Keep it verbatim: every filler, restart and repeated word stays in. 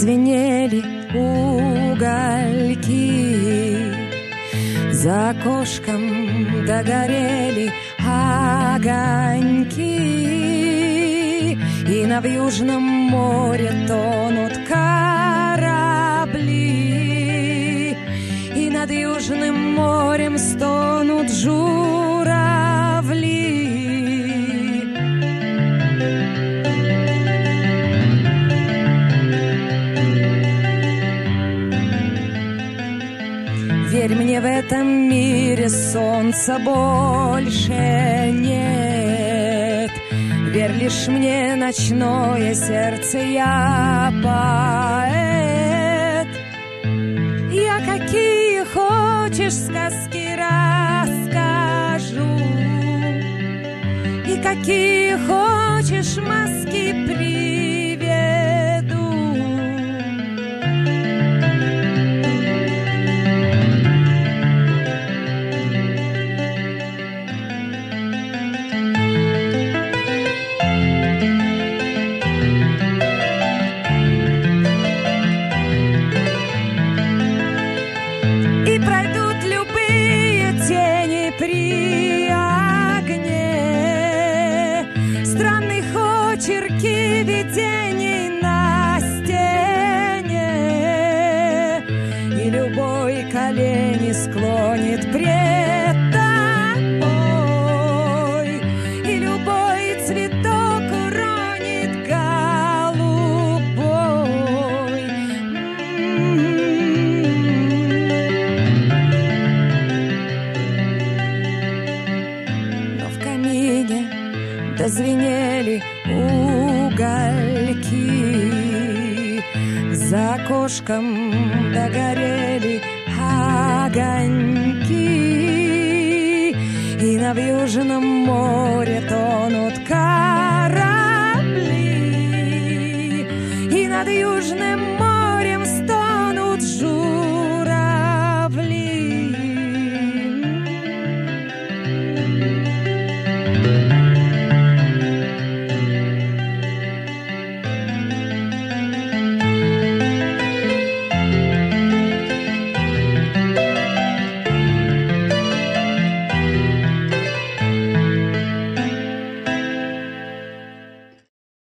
дозвенели угольки, за окошком догорели огоньки, и на Южном море тонут корабли, и над Южным морем стонут журавли. Верь мне, в этом мире солнца больше нет. Верь лишь мне, ночное сердце, я поэт. Я какие хочешь сказки расскажу, и какие хочешь маски приведу. При огне странных очерки видений на стене, и любой колени склонит пред тобой, и любой цветок уронит голубой. Дозвенели угольки, за окошком догорели огоньки, и на Южном море тонут